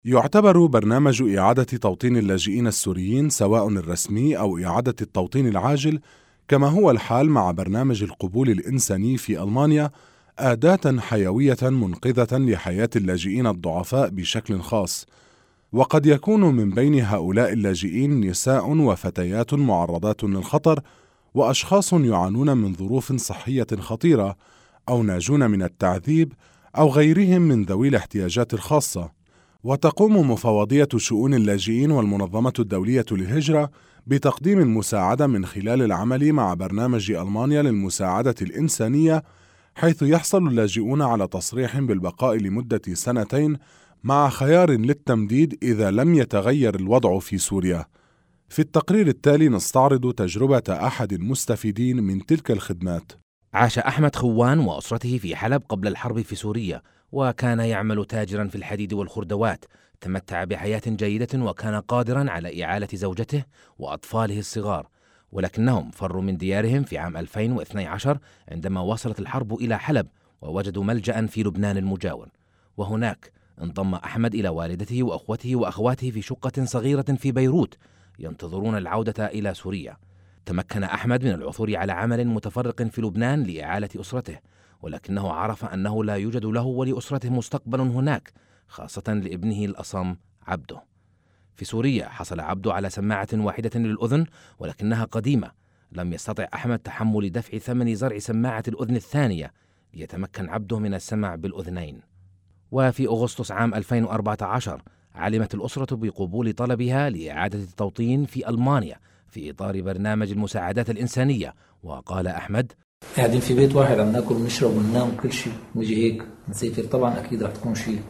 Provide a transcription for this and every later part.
يعتبر برنامج إعادة توطين اللاجئين السوريين سواء الرسمي أو إعادة التوطين العاجل، كما هو الحال مع برنامج القبول الإنساني في ألمانيا، أداة حيوية منقذة لحياة اللاجئين الضعفاء بشكل خاص. وقد يكون من بين هؤلاء اللاجئين نساء وفتيات معرضات للخطر، وأشخاص يعانون من ظروف صحية خطيرة، أو ناجون من التعذيب، أو غيرهم من ذوي الاحتياجات الخاصة. وتقوم مفوضية شؤون اللاجئين والمنظمة الدولية للهجرة بتقديم المساعدة من خلال العمل مع برنامج ألمانيا للمساعدة الإنسانية، حيث يحصل اللاجئون على تصريح بالبقاء لمدة 2 مع خيار للتمديد إذا لم يتغير الوضع في سوريا. في التقرير التالي نستعرض تجربة أحد المستفيدين من تلك الخدمات. عاش أحمد خوان وأسرته في حلب قبل الحرب في سوريا، وكان يعمل تاجرا في الحديد والخردوات. تمتع بحياة جيدة وكان قادرا على إعالة زوجته وأطفاله الصغار، ولكنهم فروا من ديارهم في عام 2012 عندما وصلت الحرب إلى حلب ووجدوا ملجأ في لبنان المجاور. وهناك انضم أحمد إلى والدته وأخوته وأخواته في شقة صغيرة في بيروت ينتظرون العودة إلى سوريا. تمكن أحمد من العثور على عمل متفرق في لبنان لإعالة أسرته، ولكنه عرف أنه لا يوجد له ولأسرته مستقبل هناك، خاصة لابنه الأصم عبده. في سوريا حصل عبده على سماعة واحدة للأذن، ولكنها قديمة. لم يستطع أحمد تحمل دفع ثمن زرع سماعة الأذن الثانية ليتمكن عبده من السمع بالأذنين. وفي أغسطس عام 2014 علمت الأسرة بقبول طلبها لإعادة التوطين في ألمانيا في إطار برنامج المساعدات الإنسانية. وقال أحمد: قاعدين في بيت واحد عم ناكل ونشرب وننام وكل شيء، نجي هيك نسافر، طبعا أكيد رح تكون شيء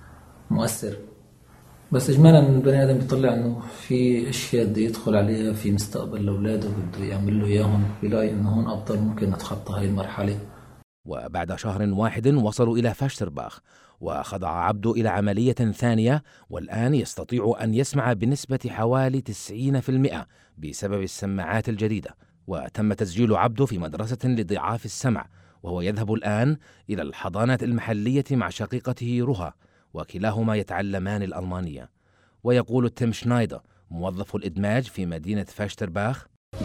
مؤثر، بس إجمالا البني آدم بيطلع إنه في أشياء بده يدخل عليها في مستقبل لأولاده بده يعمل له إياهم، بيلاقي إنه هون أفضل ممكن نتخطى هاي المرحلة. وبعد شهر واحد وصلوا إلى فاشترباخ، وخضع عبده إلى عملية ثانية، والآن يستطيع أن يسمع بنسبة حوالي 90% بسبب السماعات الجديدة. وتم تسجيل عبده في مدرسة لضعاف السمع، وهو يذهب الآن إلى الحضانة المحلية مع شقيقته رها، وكلاهما يتعلمان الألمانية. ويقول تيم شنايدر موظف الإدماج في مدينة فاشترباخ: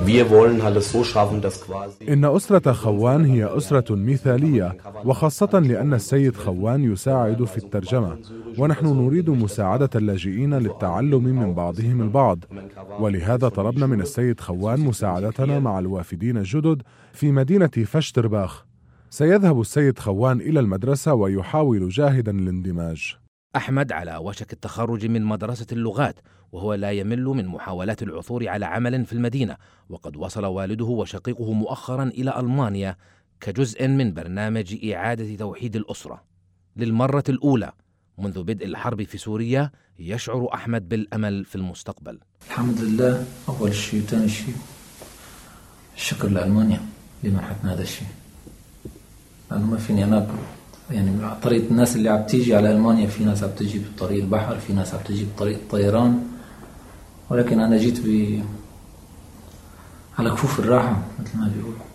إن أسرة خوان هي أسرة مثالية، وخاصة لأن السيد خوان يساعد في الترجمة، ونحن نريد مساعدة اللاجئين للتعلم من بعضهم البعض، ولهذا طلبنا من السيد خوان مساعدتنا مع الوافدين الجدد في مدينة فاشترباخ. سيذهب السيد خوان إلى المدرسة ويحاول جاهدا الاندماج. أحمد على وشك التخرج من مدرسة اللغات، وهو لا يمل من محاولات العثور على عمل في المدينة، وقد وصل والده وشقيقه مؤخرا إلى ألمانيا كجزء من برنامج إعادة توحيد الأسرة. للمرة الأولى منذ بدء الحرب في سوريا يشعر أحمد بالأمل في المستقبل. الحمد لله، أول شيء وثاني شيء الشكر لألمانيا لمنحتنا هذا الشيء، لأنه ما فيني أنا يعني طريقة الناس اللي عم تيجي على ألمانيا، في ناس عم تيجي بطريق البحر، في ناس عم تيجي بطريق الطيران، ولكن أنا جيت على كفوف الراحة مثل ما بيقولوا.